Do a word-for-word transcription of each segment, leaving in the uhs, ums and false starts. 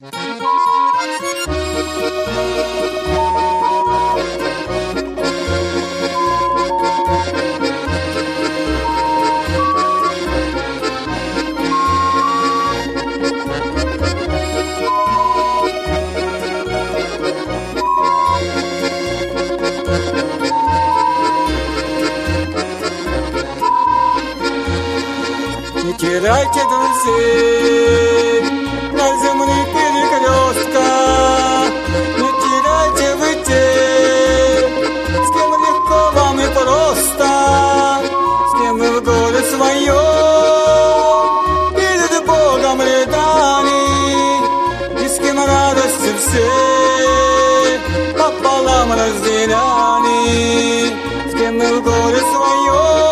Не теряйте друзей на земных перекрестках, не теряйте вы тех, с кем легко вам и просто, с кем вы в горе своем перед Богом рядами, и с кем радости все пополам разделяли, с кем вы в горе своем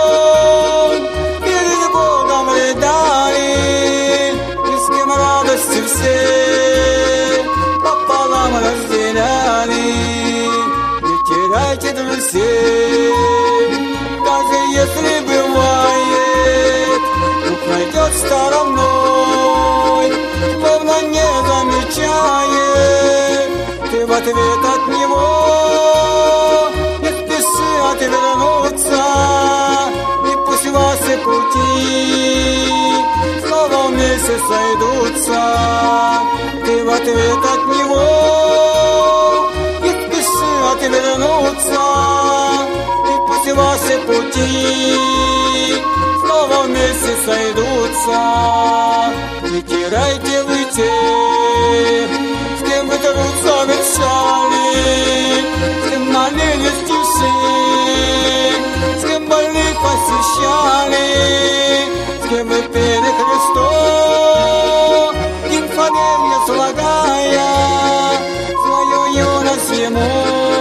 все пополам разделяли. Не теряйте друзей, даже если бывает, друг найдет стороной, словно не замечает. Ты в ответ от него не спеши отвернуться, и пусть ваши пути снова вместе сойдутся. Ты в ответ от него не спеши отвернуться, и пусть ваши пути снова вместе сойдутся. Не теряйте вы тех, с кем вы труд совершали, с кем молились тиши, с кем больных посещали, с кем вы пели Христос, инфодемья слагая, свою юность ему,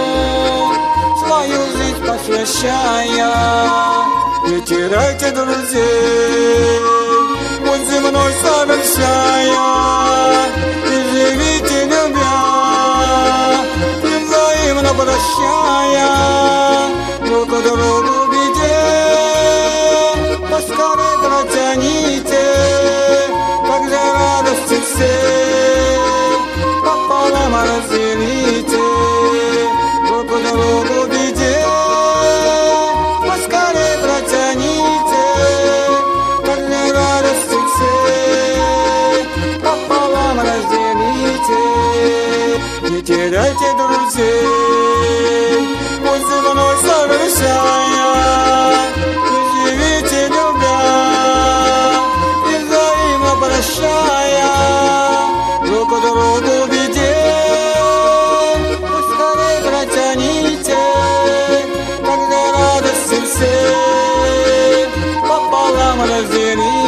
свою жизнь посвящая. Не теряйте друзей, путь земной совершая, и живите любя, и взаимно прощая, друг к другу в беде поскорей протяните, как же радости все пополам разделите, друг к другу в беде поскорей протяните, как же радости все пополам разделите. Не теряйте друзей, путь земной совершая, и живите любя, и взаимно прощая, друг к другу в беде поскорей протяните, как же радости все пополам разделите.